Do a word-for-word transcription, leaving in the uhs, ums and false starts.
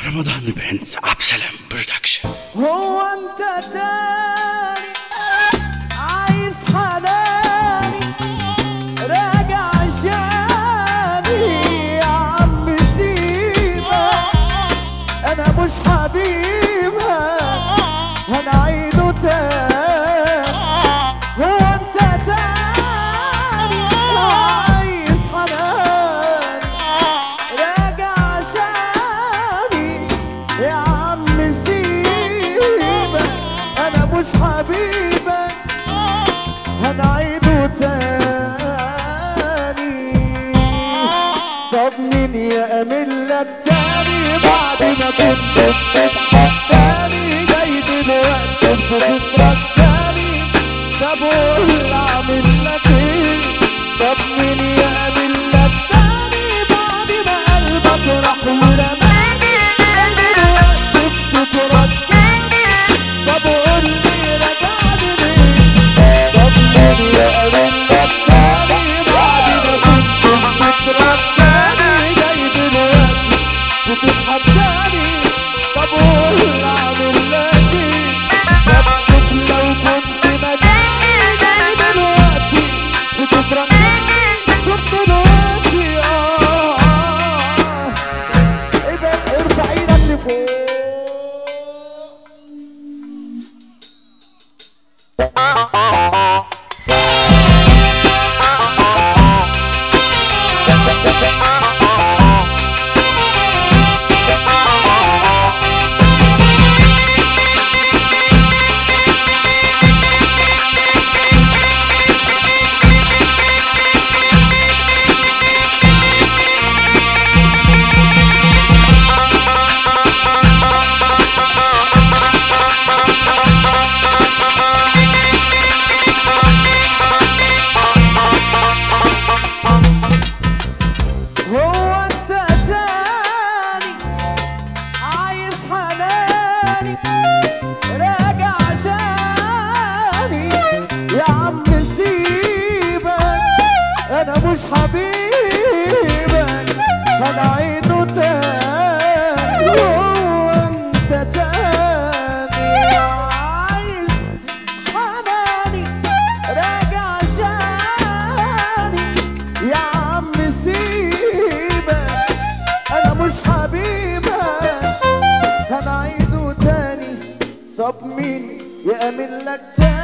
رمضان برنس عبد السلام برودكشن. هو انت تاني عايز حناني راجع عشاني يا عم سيبك انا مش حبيبك هنعيده تاني. هو انت تاني عايز حناني راجع عشاني يا عم سيبك انا مش حبيبك هنعيده تاني. طب مين يأمن لك تاني بعد ما كنت بتحبني جاي دلوقتي بتفكرك تاني؟ طب قول اعمل لك ايه؟ طب مين يأمن لك تاني بعد ما قلبك راح ورماني جاي دلوقتي بتفكرك تاني؟ طب قول لي رجعني ليه؟ طب مين يأمن لك تاني بعد ما كنت بتفكرك تاني جاي دلوقتي بتتحداني؟ طب قول اعمل لك ايه؟ طب شوف لو كنت مجاني جاي دلوقتي بتفرقني. شوف دلوقتي اه ايه ده؟ ارفع ايدك لفوق. أنا مش حبيبك هنعيده تاني. هو أنت تاني عايز حناني راجع عشاني يا عم سيبك أنا مش حبيبك هنعيده تاني. طب مين يأمن لك تاني